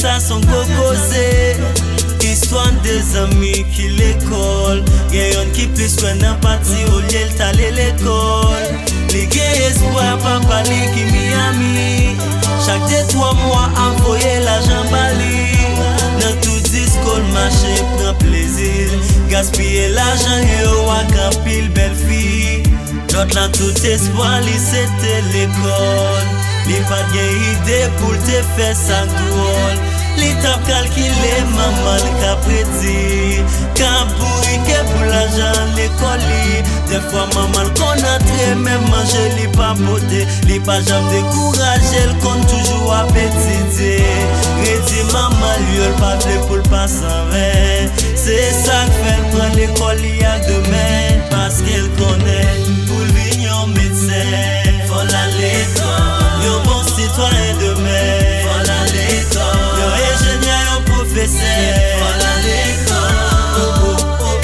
ça son cocosé. Histoire des amis qui l'école. Gayon qui plus qu'on a parti au lieu d'aller l'école. Les gars espoir papa li qui Miami. Chaque 2-3 mois envoyer l'argent Bali. Dans tout disco marché prend plaisir. Gaspiller l'argent et au waka pile belle fille. L'autre là tout espoir li c'était l'école. Li pas de idée pour te faire ça drôle. Li tap calculé maman qu'a prédit. Qu'a bourriqué pour l'argent l'école. Des fois maman connaît même manger li pas beauté. Li pas jamais découragé, elle compte toujours appétité. Redi maman lui elle pas fait pour le passer en vain. C'est ça que fait prendre l'école à demain. Parce qu'elle connaît pour l'union médecin. Faut l'aller l'école. Yo bon citoyen demain. Faut l'aller l'école. Yo ingénieur, yo professeur. Faut l'aller l'école.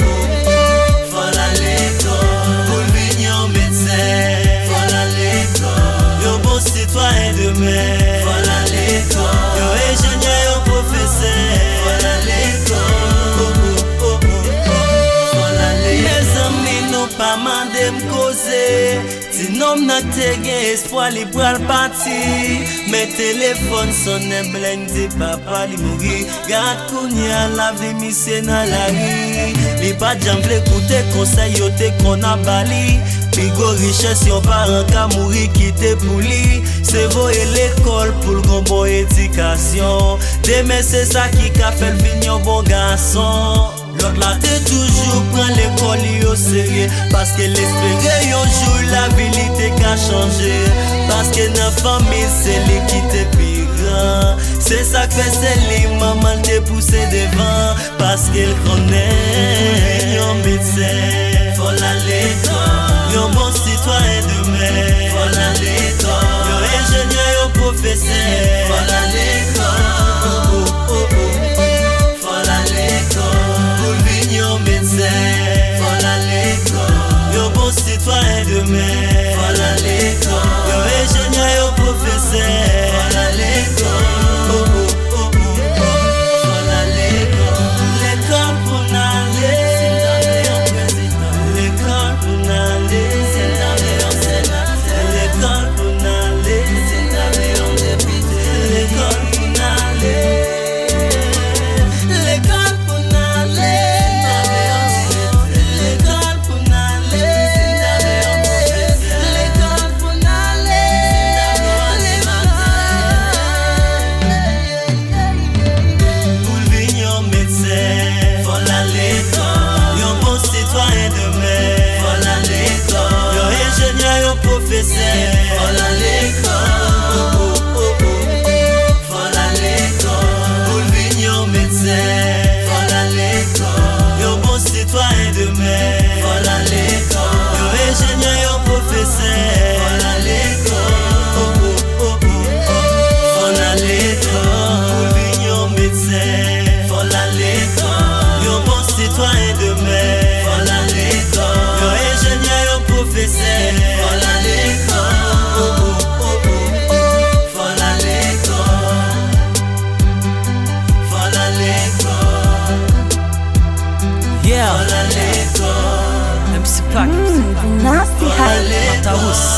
Faut l'aller l'école. Pour l'union médecin. Faut l'aller l'école. Yo bon citoyen demain. Faut l'aller l'école. Yo ingénieur, yo professeur. Faut l'aller l'école. Faut l'aller. Mes amis n'ont pas mandé m'causer. Sinon n'a te gen espoir li pral parti. Mais téléphone sonne blen di papa li mouri. Gade kounya la vie mise dans la rue. Li pas jam vle koute conseil yo te kon a bali. Pigo richesse yon parent ka mouri kite pou li. C'est voye l'école pour le bon éducation. Demain c'est ça qui ka fait vin yon bon garçon. L'autre là t'es toujours prend l'école au sérieux. Parce que l'espérer yon jour la vie qu'a changé. Parce que dans famille c'est lui qui te pire. C'est ça que fait c'est lui maman te poussé devant. Parce qu'elle connaît yon médecin. Faut l'aller l'école. Yon bon citoyen demain. Faut l'aller l'école. Yon ingénieur yon professeur. Faut l'aller l'école. Faut l'aller l'école. Yon médecin, faut l'aller l'école. Yon bon citoyen demain, faut l'aller l'école. Yon ingénieur, yon professeur, faut l'aller l'école. Faut l'aller l'école. L'école pour n'aller, c'est d'aller en président. L'école pour n'aller, c'est d'aller en sénateur. L'école pour n'aller, c'est d'aller en député. L'école pour n'aller. Faut l'aller l'école. Faut l'aller l'école. Pour l'union médecin. Faut l'aller l'école. Yon bon citoyen demain. Faut l'aller l'école. Yon ingénieur, yon professeur. Faut l'aller l'école. Faut l'aller l'école. Pour l'union médecin. Faut l'aller l'école. Yon bon citoyen demain. Faut l'aller l'école. Yon ingénieur, yon professeur. Faut l'aller MC Pac, Nasty Hype. Mataous.